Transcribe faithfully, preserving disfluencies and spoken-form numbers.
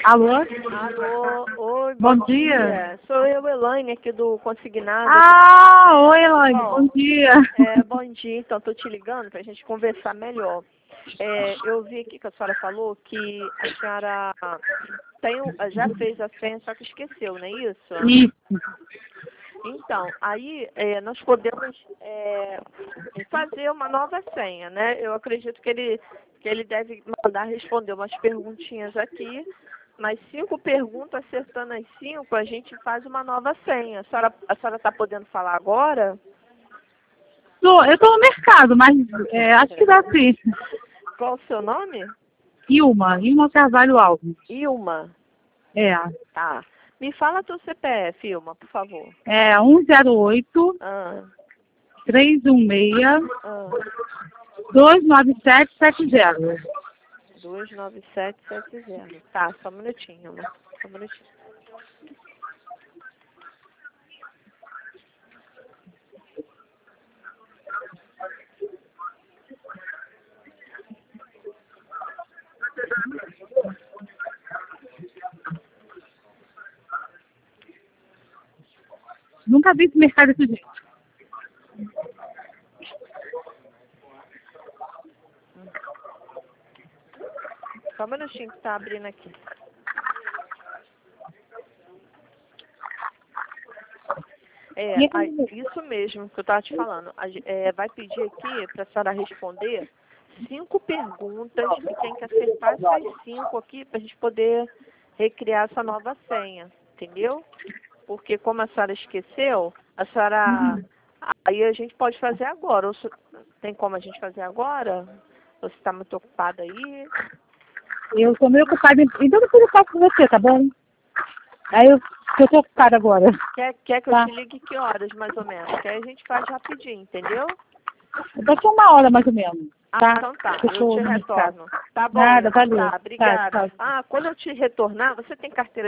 Alô? Alô, oi, Bom bom dia. dia. Sou eu, Elaine, aqui do Consignado. Ah, oi, Elaine, Bom, bom dia. É, bom dia, então, estou te ligando para a gente conversar melhor. É, eu vi aqui que a senhora falou que a senhora tem, o- já fez a senha, só que esqueceu, não é isso? Isso. Então, aí é, nós podemos é, fazer uma nova senha, né? Eu acredito que ele, que ele deve mandar responder umas perguntinhas aqui, mas cinco perguntas, acertando as cinco, a gente faz uma nova senha. A senhora a senhora está podendo falar agora? Tô, eu tô no mercado, mas é, acho que dá sim. Qual o seu nome? Ilma, Ilma Carvalho Alves. Ilma. É. Tá. Me fala teu C P F, Ilma, por favor. É um zero oito, Ah, três um seis, ah. dois nove sete sete zero. dois nove sete sete zero. Tá, só um minutinho, Ilma. Só um minutinho. Nunca vi esse mercado desse jeito. Só um minutinho que tá abrindo aqui. É, a- isso mesmo que eu estava te falando. A ge- é, vai pedir aqui para a senhora responder cinco perguntas e tem que acertar essas cinco aqui para a gente poder recriar essa nova senha, entendeu? Porque como a senhora esqueceu, a senhora... Aí a gente pode fazer agora. Ou se- tem como a gente fazer agora? Ou você está muito ocupada aí? Eu tô meio ocupada, então depois eu faço com você, tá bom? Aí eu, eu tô ocupada agora. Quer, quer que eu Tá. te ligue que horas, mais ou menos? Que aí a gente faz rapidinho, entendeu? Daqui a uma hora mais ou menos. Ah, Tá? então tá, Eu eu tô te no mercado. retorno. Tá bom, Nada, Ilma, valeu. tá, Tá, obrigada. tchau. Ah, quando eu te retornar, você tem carteira